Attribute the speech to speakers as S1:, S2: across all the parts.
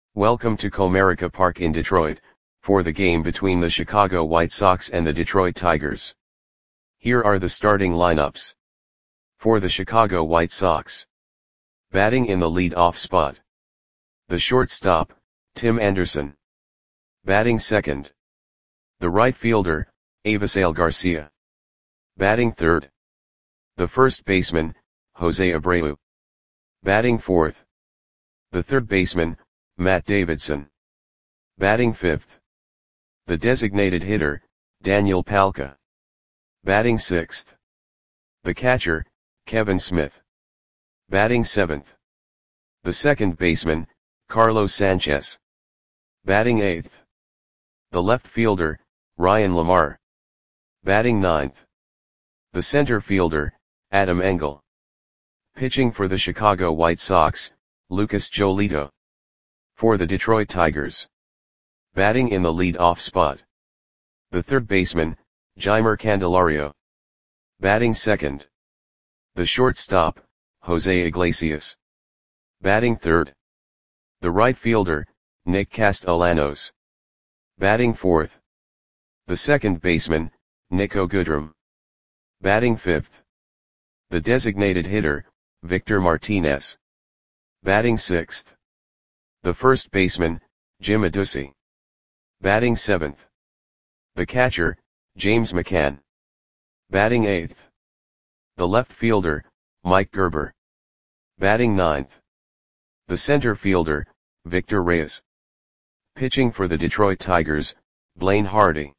S1: Welcome to Comerica Park in Detroit, for the game between the Chicago White Sox and the Detroit Tigers. Here are the starting lineups. For the Chicago White Sox. Batting in the lead-off spot. The shortstop, Tim Anderson. Batting second. The right fielder, Avisail Garcia. Batting third. The first baseman, Jose Abreu. Batting fourth. The third baseman, Matt Davidson. Batting fifth. The designated hitter, Daniel Palka. Batting sixth. The catcher, Kevin Smith. Batting seventh. The second baseman, Carlos Sanchez. Batting eighth. The left fielder, Ryan Lamar. Batting ninth. The center fielder, Adam Engel. Pitching for the Chicago White Sox, Lucas Giolito. For the Detroit Tigers. Batting in the lead-off spot. The third baseman, Jeimer Candelario. Batting second. The shortstop, Jose Iglesias. Batting third. The right fielder, Nick Castellanos. Batting fourth. The second baseman, Niko Goodrum. Batting fifth. The designated hitter, Victor Martinez. Batting sixth. The first baseman, Jim Adduci. Batting seventh. The catcher, James McCann. Batting eighth. The left fielder, Mike Gerber. Batting ninth. The center fielder, Victor Reyes. Pitching for the Detroit Tigers, Blaine Hardy.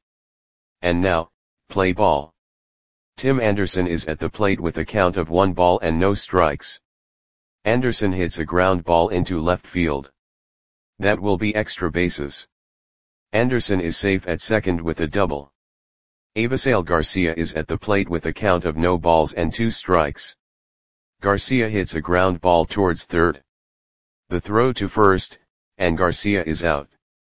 S1: And now, play ball. Tim Anderson is at the plate with a count of 1 ball and no strikes. Anderson hits a ground ball into left field. That will be extra bases. Anderson is safe at second with a double. Avisail Garcia is at the plate with a count of no balls and 2 strikes. Garcia hits a ground ball towards third. The throw to first, and Garcia is out.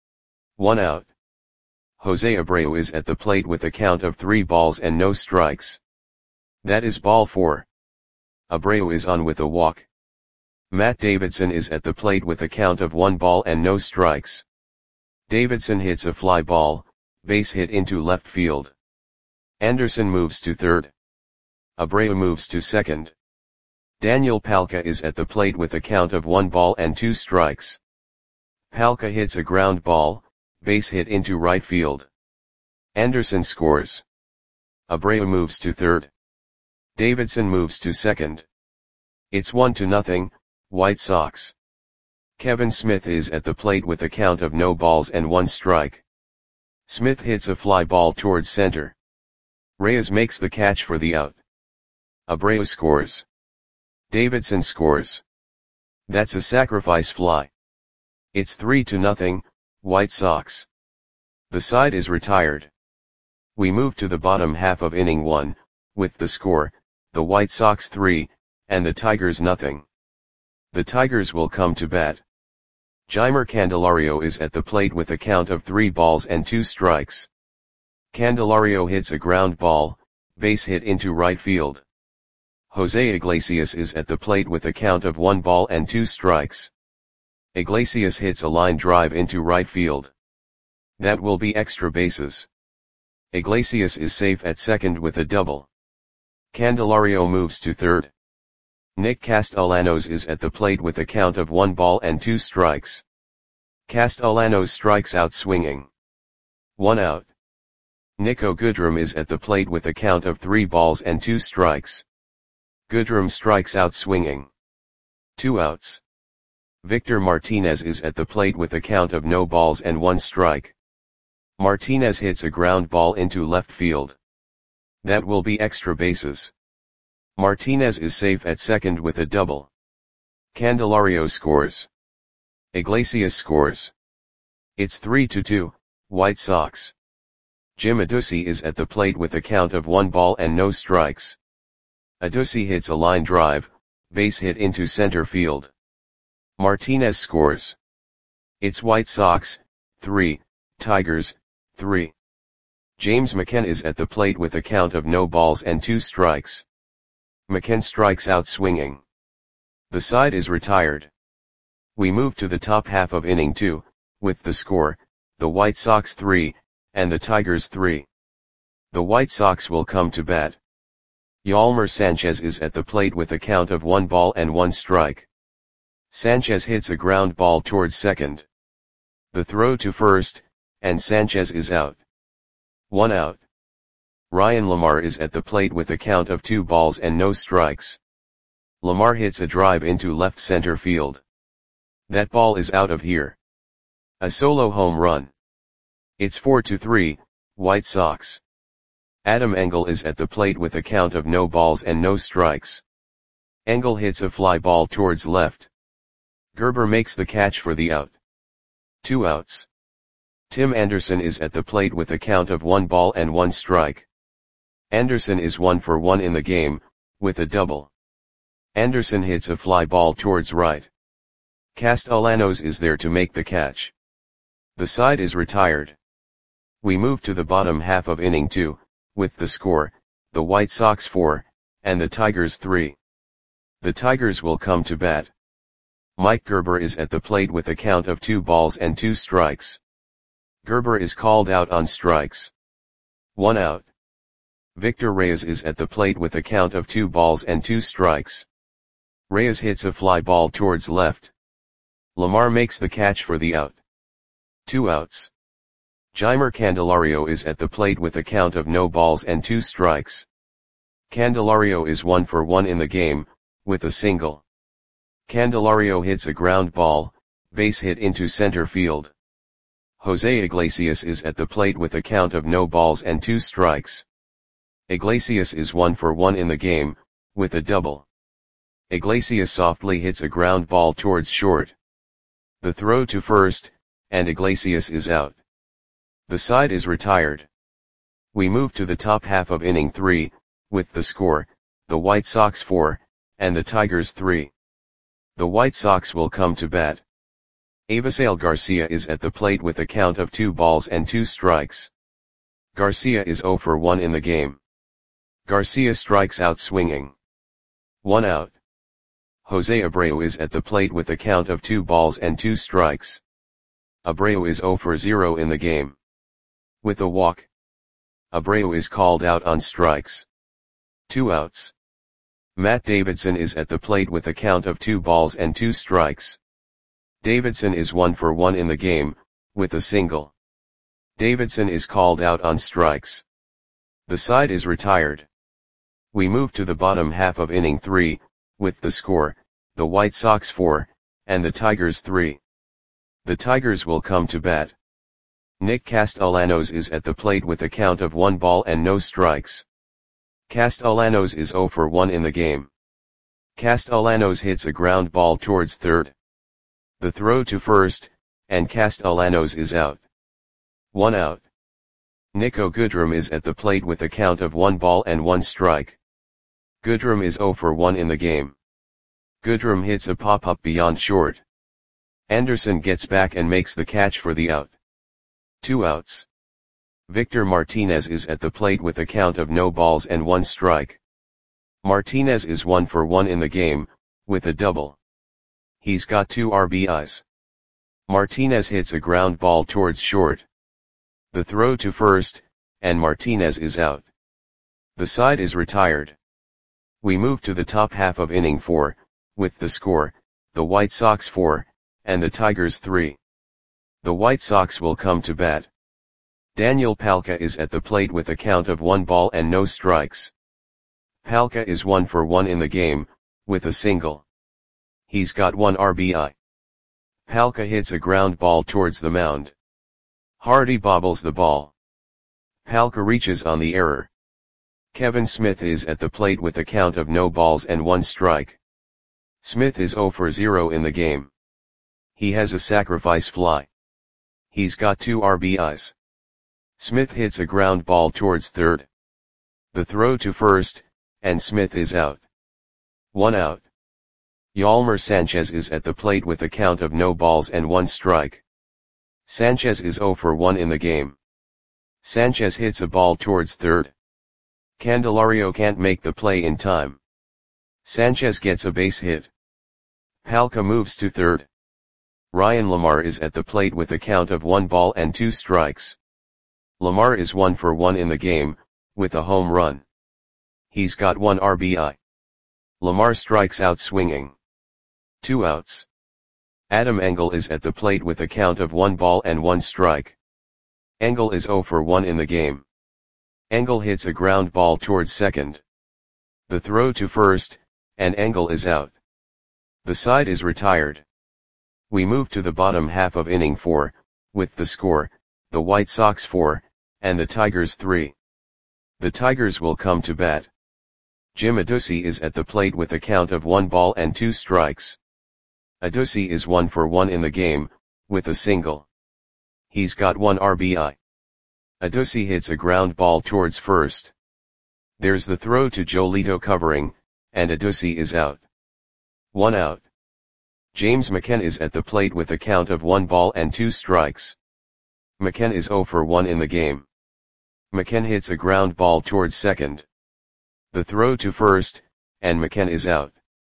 S1: 1 out. Jose Abreu is at the plate with a count of 3 balls and no strikes. That is ball 4. Abreu is on with a walk. Matt Davidson is at the plate with a count of 1 ball and no strikes. Davidson hits a fly ball, base hit into left field. Anderson moves to third. Abreu moves to second. Daniel Palka is at the plate with a count of 1 ball and 2 strikes. Palka hits a ground ball, base hit into right field. Anderson scores. Abreu moves to third. Davidson moves to second. It's 1-0, White Sox. Kevin Smith is at the plate with a count of no balls and 1 strike. Smith hits a fly ball towards center. Reyes makes the catch for the out. Abreu scores. Davidson scores. That's a sacrifice fly. It's 3-0, White Sox. The side is retired. We move to the bottom half of inning 1, with the score, the White Sox 3, and the Tigers nothing. The Tigers will come to bat. Jeimer Candelario is at the plate with a count of 3 balls and 2 strikes. Candelario hits a ground ball, base hit into right field. Jose Iglesias is at the plate with a count of 1 ball and 2 strikes. Iglesias hits a line drive into right field. That will be extra bases. Iglesias is safe at second with a double. Candelario moves to third. Nick Castellanos is at the plate with a count of 1 ball and 2 strikes. Castellanos strikes out swinging. 1 out. Niko Goodrum is at the plate with a count of 3 balls and 2 strikes. Goodrum strikes out swinging. 2 outs. Victor Martinez is at the plate with a count of no balls and 1 strike. Martinez hits a ground ball into left field. That will be extra bases. Martinez is safe at second with a double. Candelario scores. Iglesias scores. It's 3-2, White Sox. Jim Adduci is at the plate with a count of 1 ball and no strikes. Adduci hits a line drive, base hit into center field. Martinez scores. It's White Sox, 3, Tigers, 3. James McCann is at the plate with a count of no balls and 2 strikes. McCann strikes out swinging. The side is retired. We move to the top half of inning 2, with the score, the White Sox 3, and the Tigers 3. The White Sox will come to bat. Yolmer Sanchez is at the plate with a count of 1 ball and 1 strike. Sanchez hits a ground ball towards second. The throw to first, and Sanchez is out. 1 out. Ryan Lamar is at the plate with a count of 2 balls and no strikes. Lamar hits a drive into left center field. That ball is out of here. A solo home run. It's 4-3, White Sox. Adam Engel is at the plate with a count of no balls and no strikes. Engel hits a fly ball towards left. Gerber makes the catch for the out. 2 outs. Tim Anderson is at the plate with a count of 1 ball and 1 strike. Anderson is 1 for 1 in the game, with a double. Anderson hits a fly ball towards right. Castellanos is there to make the catch. The side is retired. We move to the bottom half of inning 2, with the score, the White Sox 4, and the Tigers 3. The Tigers will come to bat. Mike Gerber is at the plate with a count of 2 balls and 2 strikes. Gerber is called out on strikes. 1 out. Victor Reyes is at the plate with a count of 2 balls and 2 strikes. Reyes hits a fly ball towards left. Lamar makes the catch for the out. 2 outs. Jeimer Candelario is at the plate with a count of no balls and 2 strikes. Candelario is 1 for 1 in the game, with a single. Candelario hits a ground ball, base hit into center field. Jose Iglesias is at the plate with a count of no balls and 2 strikes. Iglesias is 1 for 1 in the game, with a double. Iglesias softly hits a ground ball towards short. The throw to first, and Iglesias is out. The side is retired. We move to the top half of inning 3, with the score, the White Sox 4, and the Tigers 3. The White Sox will come to bat. Avisail Garcia is at the plate with a count of 2 balls and 2 strikes. Garcia is 0 for 1 in the game. Garcia strikes out swinging. 1 out. Jose Abreu is at the plate with a count of 2 balls and 2 strikes. Abreu is 0 for 0 in the game. With a walk. Abreu is called out on strikes. 2 outs. Matt Davidson is at the plate with a count of 2 balls and 2 strikes. Davidson is 1 for 1 in the game, with a single. Davidson is called out on strikes. The side is retired. We move to the bottom half of inning 3, with the score, the White Sox 4, and the Tigers 3. The Tigers will come to bat. Nick Castellanos is at the plate with a count of 1 ball and no strikes. Castellanos is 0 for 1 in the game. Castellanos hits a ground ball towards third. The throw to first, and Castellanos is out. 1 out. Nico Goodrum is at the plate with a count of 1 ball and 1 strike. Goodrum is 0 for 1 in the game. Goodrum hits a pop-up beyond short. Anderson gets back and makes the catch for the out. 2 outs. Victor Martinez is at the plate with a count of no balls and 1 strike. Martinez is 1 for 1 in the game, with a double. He's got 2 RBIs. Martinez hits a ground ball towards short. The throw to first, and Martinez is out. The side is retired. We move to the top half of inning 4, with the score, the White Sox 4, and the Tigers 3. The White Sox will come to bat. Daniel Palka is at the plate with a count of 1 ball and no strikes. Palka is 1 for 1 in the game, with a single. He's got 1 RBI. Palka hits a ground ball towards the mound. Hardy bobbles the ball. Palka reaches on the error. Kevin Smith is at the plate with a count of no balls and 1 strike. Smith is 0 for 0 in the game. He has a sacrifice fly. He's got 2 RBIs. Smith hits a ground ball towards third. The throw to first, and Smith is out. 1 out. Yolmer Sanchez is at the plate with a count of no balls and 1 strike. Sanchez is 0 for 1 in the game. Sanchez hits a ball towards third. Candelario can't make the play in time. Sanchez gets a base hit. Palka moves to third. Ryan LaMarre is at the plate with a count of 1 ball and 2 strikes. LaMarre is 1 for 1 in the game, with a home run. He's got 1 RBI. LaMarre strikes out swinging. 2 outs. Adam Engel is at the plate with a count of 1 ball and 1 strike. Engel is 0 for 1 in the game. Engel hits a ground ball towards second. The throw to first, and Engel is out. The side is retired. We move to the bottom half of inning 4, with the score, the White Sox 4, and the Tigers 3. The Tigers will come to bat. Jim Adduci is at the plate with a count of 1 ball and 2 strikes. Adduci is 1 for 1 in the game, with a single. He's got 1 RBI. Adduci hits a ground ball towards first. There's the throw to Giolito covering, and Adduci is out. 1 out. James McCann is at the plate with a count of 1 ball and 2 strikes. McCann is 0 for 1 in the game. McCann hits a ground ball towards second. The throw to first, and McCann is out.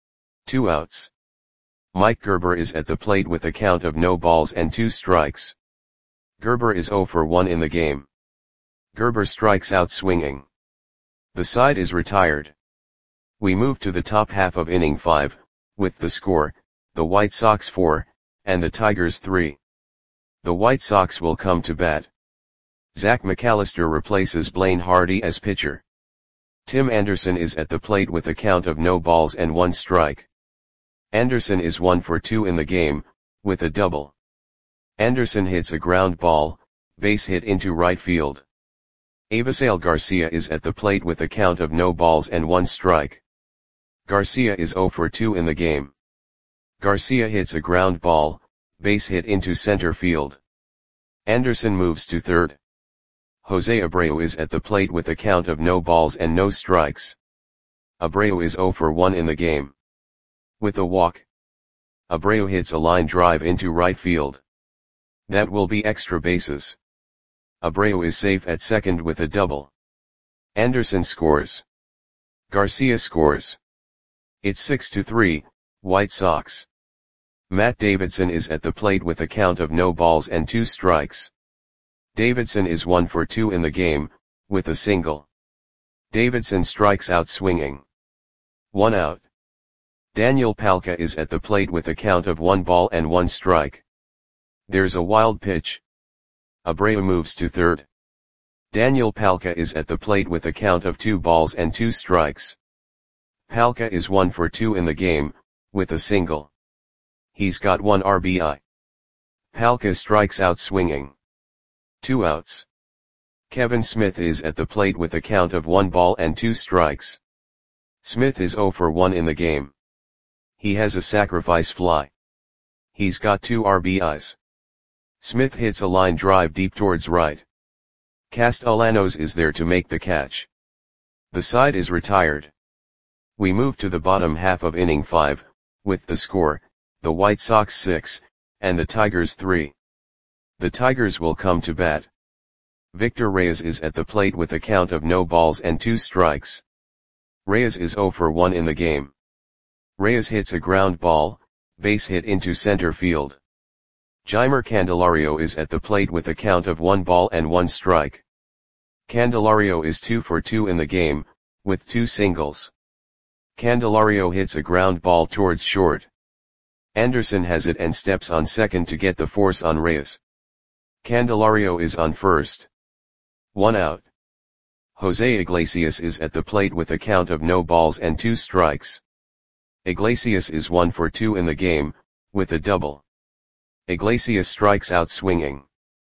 S1: 2 outs. Mike Gerber is at the plate with a count of no balls and 2 strikes. Gerber is 0 for 1 in the game. Gerber strikes out swinging. The side is retired. We move to the top half of inning 5, with the score, the White Sox 4, and the Tigers 3. The White Sox will come to bat. Zach McAllister replaces Blaine Hardy as pitcher. Tim Anderson is at the plate with a count of no balls and 1 strike. Anderson is 1 for 2 in the game, with a double. Anderson hits a ground ball, base hit into right field. Avisail Garcia is at the plate with a count of no balls and 1 strike. Garcia is 0 for 2 in the game. Garcia hits a ground ball, base hit into center field. Anderson moves to third. Jose Abreu is at the plate with a count of no balls and no strikes. Abreu is 0 for 1 in the game. With a walk, Abreu hits a line drive into right field. That will be extra bases. Abreu is safe at second with a double. Anderson scores. Garcia scores. It's 6-3, White Sox. Matt Davidson is at the plate with a count of no balls and 2 strikes. Davidson is 1 for 2 in the game, with a single. Davidson strikes out swinging. 1 out. Daniel Palka is at the plate with a count of 1 ball and 1 strike. There's a wild pitch. Abreu moves to third. Daniel Palka is at the plate with a count of 2 balls and 2 strikes. Palka is 1 for 2 in the game, with a single. He's got 1 RBI. Palka strikes out swinging. 2 outs. Kevin Smith is at the plate with a count of 1 ball and 2 strikes. Smith is 0 for 1 in the game. He has a sacrifice fly. He's got 2 RBIs. Smith hits a line drive deep towards right. Castellanos is there to make the catch. The side is retired. We move to the bottom half of inning 5, with the score, the White Sox 6, and the Tigers 3. The Tigers will come to bat. Victor Reyes is at the plate with a count of no balls and 2 strikes. Reyes is 0 for 1 in the game. Reyes hits a ground ball, base hit into center field. Jeimer Candelario is at the plate with a count of 1 ball and 1 strike. Candelario is 2 for 2 in the game, with 2 singles. Candelario hits a ground ball towards short. Anderson has it and steps on second to get the force on Reyes. Candelario is on first. 1 out. Jose Iglesias is at the plate with a count of no balls and 2 strikes. Iglesias is 1 for 2 in the game, with a double. Iglesias strikes out swinging.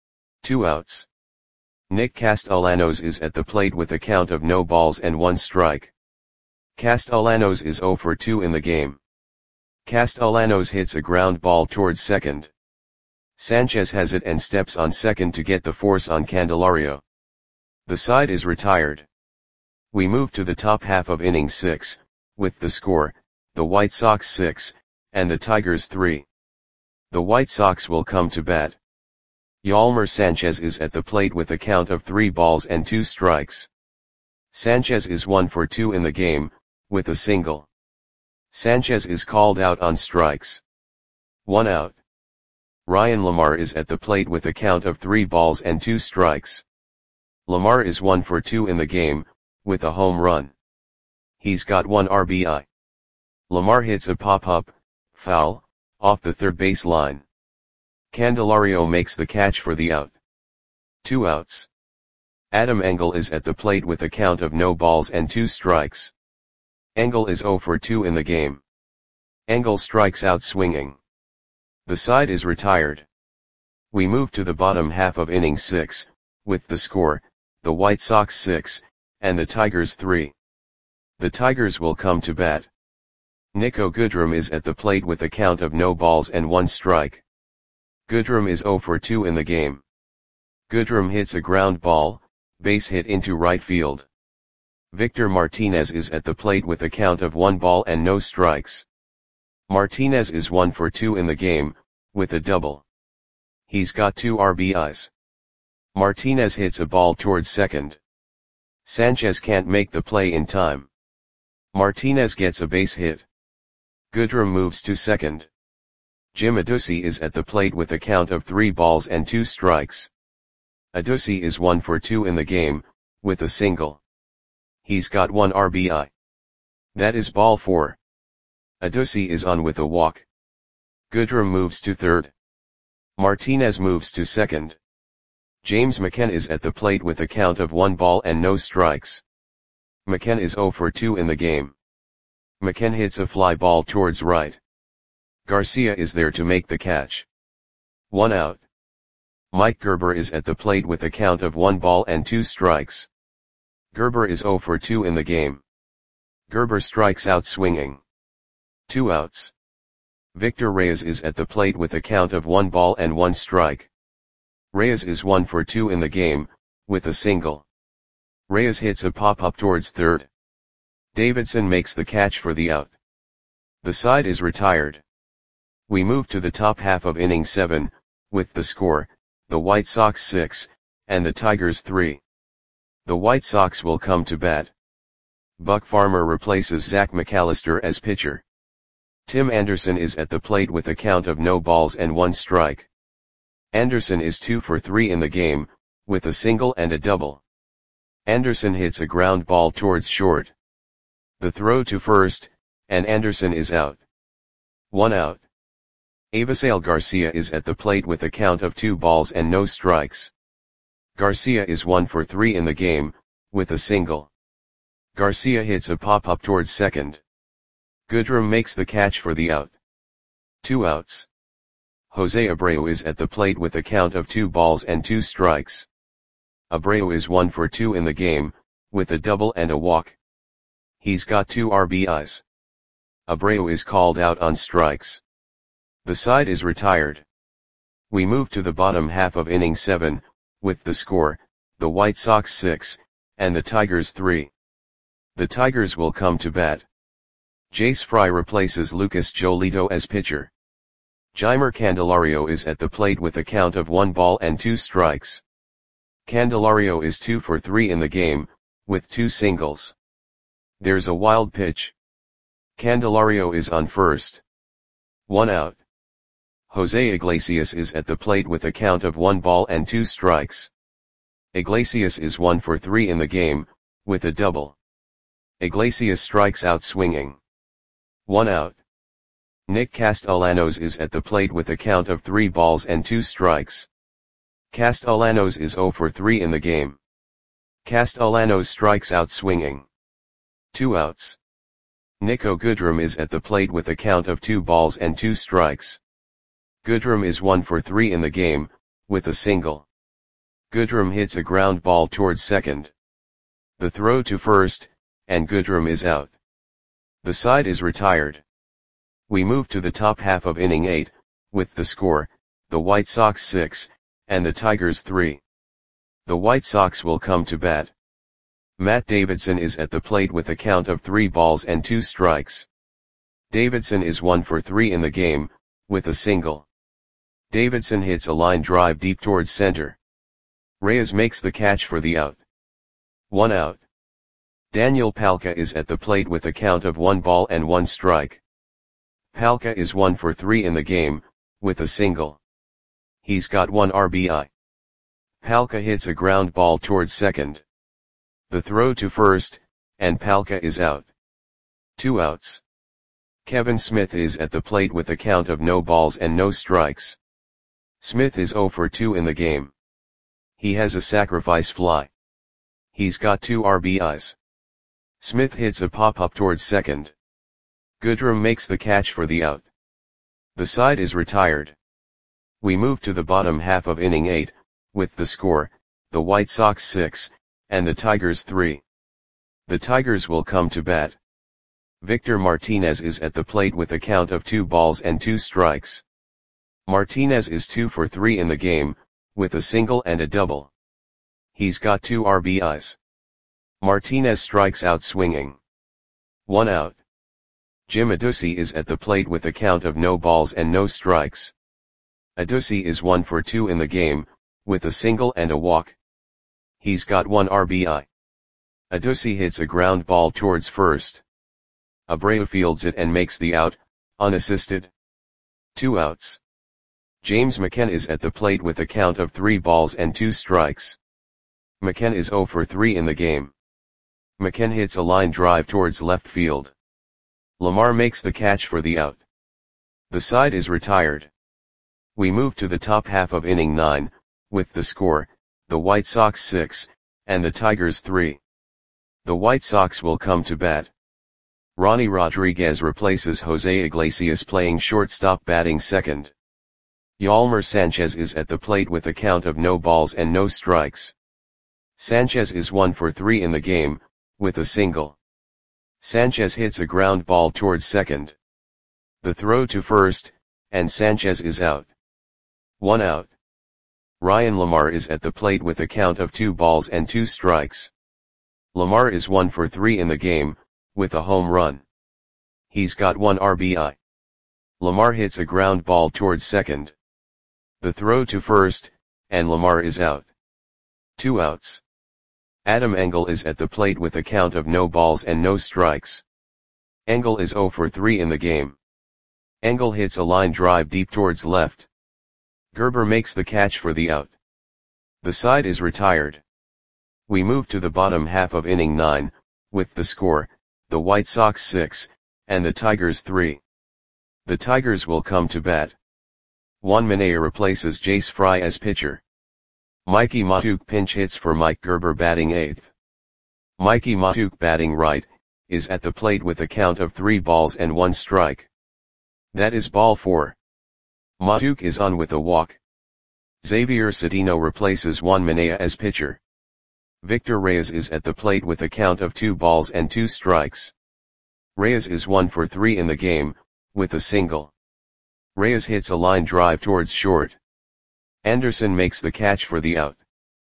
S1: 2 outs. Nick Castellanos is at the plate with a count of no balls and 1 strike. Castellanos is 0 for 2 in the game. Castellanos hits a ground ball towards second. Sanchez has it and steps on second to get the force on Candelario. The side is retired. We move to the top half of inning 6, with the score, the White Sox 6, and the Tigers 3. The White Sox will come to bat. Yolmer Sanchez is at the plate with a count of 3 balls and 2 strikes. Sanchez is 1 for 2 in the game, with a single. Sanchez is called out on strikes. 1 out. Ryan LaMarre is at the plate with a count of 3 balls and 2 strikes. LaMarre is 1 for 2 in the game, with a home run. He's got 1 RBI. LaMarre hits a pop-up, foul, off the third base line. Candelario makes the catch for the out. 2 outs. Adam Engel is at the plate with a count of no balls and 2 strikes. Engel is 0 for 2 in the game. Engel strikes out swinging. The side is retired. We move to the bottom half of inning 6, with the score, the White Sox 6, and the Tigers 3. The Tigers will come to bat. Niko Goodrum is at the plate with a count of no balls and 1 strike. Goodrum is 0 for 2 in the game. Goodrum hits a ground ball, base hit into right field. Victor Martinez is at the plate with a count of 1 ball and no strikes. Martinez is 1 for 2 in the game, with a double. He's got 2 RBIs. Martinez hits a ball towards second. Sanchez can't make the play in time. Martinez gets a base hit. Goodrum moves to second. Jim Adduci is at the plate with a count of 3 balls and 2 strikes. Adduci is 1 for 2 in the game, with a single. He's got 1 RBI. That is ball 4. Adduci is on with a walk. Goodrum moves to third. Martinez moves to second. James McCann is at the plate with a count of 1 ball and no strikes. McCann is 0 for 2 in the game. McCann hits a fly ball towards right. Garcia is there to make the catch. 1 out. Mike Gerber is at the plate with a count of 1 ball and 2 strikes. Gerber is 0 for 2 in the game. Gerber strikes out swinging. 2 outs. Victor Reyes is at the plate with a count of 1 ball and 1 strike. Reyes is 1 for 2 in the game, with a single. Reyes hits a pop-up towards third. Davidson makes the catch for the out. The side is retired. We move to the top half of inning 7, with the score, the White Sox 6, and the Tigers 3. The White Sox will come to bat. Buck Farmer replaces Zach McAllister as pitcher. Tim Anderson is at the plate with a count of no balls and 1 strike. Anderson is 2 for 3 in the game, with a single and a double. Anderson hits a ground ball towards short. The throw to first, and Anderson is out. 1 out. Avisail Garcia is at the plate with a count of 2 balls and no strikes. Garcia is 1 for 3 in the game, with a single. Garcia hits a pop-up towards second. Goodrum makes the catch for the out. 2 outs. Jose Abreu is at the plate with a count of 2 balls and 2 strikes. Abreu is 1 for 2 in the game, with a double and a walk. He's got 2 RBIs. Abreu is called out on strikes. The side is retired. We move to the bottom half of inning 7, with the score, the White Sox 6, and the Tigers 3. The Tigers will come to bat. Jace Fry replaces Lucas Giolito as pitcher. Jeimer Candelario is at the plate with a count of 1 ball and 2 strikes. Candelario is 2 for 3 in the game, with 2 singles. There's a wild pitch. Candelario is on first. 1 out. Jose Iglesias is at the plate with a count of 1 ball and 2 strikes. Iglesias is 1 for 3 in the game, with a double. Iglesias strikes out swinging. 1 out. Nick Castellanos is at the plate with a count of 3 balls and 2 strikes. Castellanos is 0 for 3 in the game. Castellanos strikes out swinging. 2 outs. Niko Goodrum is at the plate with a count of 2 balls and 2 strikes. Goodrum is 1 for 3 in the game, with a single. Goodrum hits a ground ball towards second. The throw to first, and Goodrum is out. The side is retired. We move to the top half of inning 8, with the score, the White Sox 6, and the Tigers 3. The White Sox will come to bat. Matt Davidson is at the plate with a count of 3 balls and 2 strikes. Davidson is 1 for 3 in the game, with a single. Davidson hits a line drive deep towards center. Reyes makes the catch for the out. 1 out. Daniel Palka is at the plate with a count of 1 ball and 1 strike. Palka is 1 for 3 in the game, with a single. He's got 1 RBI. Palka hits a ground ball towards second. The throw to first, and Palka is out. 2 outs. Kevin Smith is at the plate with a count of no balls and no strikes. Smith is 0 for 2 in the game. He has a sacrifice fly. He's got 2 RBIs. Smith hits a pop-up towards second. Goodrum makes the catch for the out. The side is retired. We move to the bottom half of inning 8, with the score, the White Sox 6, and the Tigers 3. The Tigers will come to bat. Victor Martinez is at the plate with a count of 2 balls and 2 strikes. Martinez is 2 for 3 in the game, with a single and a double. He's got 2 RBIs. Martinez strikes out swinging. 1 out. Jim Adduci is at the plate with a count of no balls and no strikes. Adduci is 1 for 2 in the game, with a single and a walk. He's got 1 RBI. Adduci hits a ground ball towards first. Abreu fields it and makes the out, unassisted. 2 outs. James McCann is at the plate with a count of 3 balls and 2 strikes. McCann is 0 for 3 in the game. McCann hits a line drive towards left field. Lamar makes the catch for the out. The side is retired. We move to the top half of inning 9, with the score, the White Sox 6, and the Tigers 3. The White Sox will come to bat. Ronnie Rodriguez replaces Jose Iglesias playing shortstop batting second. Yolmer Sanchez is at the plate with a count of no balls and no strikes. Sanchez is 1 for 3 in the game, with a single. Sanchez hits a ground ball towards second. The throw to first, and Sanchez is out. 1 out. Ryan Lamar is at the plate with a count of 2 balls and 2 strikes. Lamar is 1 for 3 in the game, with a home run. He's got 1 RBI. Lamar hits a ground ball towards second. The throw to first, and Lamar is out. 2 outs. Adam Engel is at the plate with a count of no balls and no strikes. Engel is 0 for 3 in the game. Engel hits a line drive deep towards left. Gerber makes the catch for the out. The side is retired. We move to the bottom half of inning 9, with the score, the White Sox 6, and the Tigers 3. The Tigers will come to bat. Juan Minaya replaces Jace Fry as pitcher. Mikey Mahtook pinch hits for Mike Gerber batting 8th. Mikey Mahtook batting right, is at the plate with a count of 3 balls and 1 strike. That is ball 4. Mahtook is on with a walk. Xavier Cedeno replaces Juan Minaya as pitcher. Victor Reyes is at the plate with a count of 2 balls and 2 strikes. Reyes is 1 for 3 in the game, with a single. Reyes hits a line drive towards short. Anderson makes the catch for the out.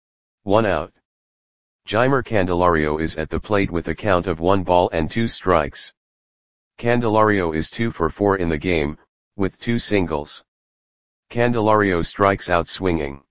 S1: 1 out. Jeimer Candelario is at the plate with a count of 1 ball and 2 strikes. Candelario is 2 for 4 in the game, with 2 singles. Candelario strikes out swinging.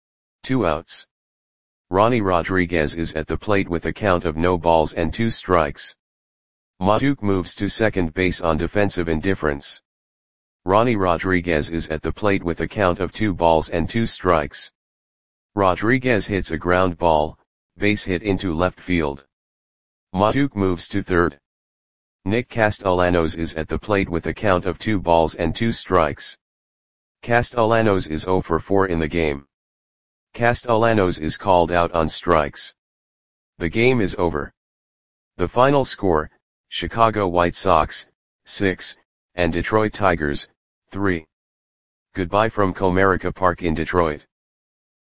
S1: 2 outs. Ronnie Rodriguez is at the plate with a count of no balls and 2 strikes. Mahtook moves to second base on defensive indifference. Ronnie Rodriguez is at the plate with a count of 2 balls and 2 strikes. Rodriguez hits a ground ball, base hit into left field. Mahtook moves to third. Nick Castellanos is at the plate with a count of 2 balls and 2 strikes. Castellanos is 0 for 4 in the game. Castellanos is called out on strikes. The game is over. The final score, Chicago White Sox, 6, and Detroit Tigers, 3. Goodbye from Comerica Park in Detroit.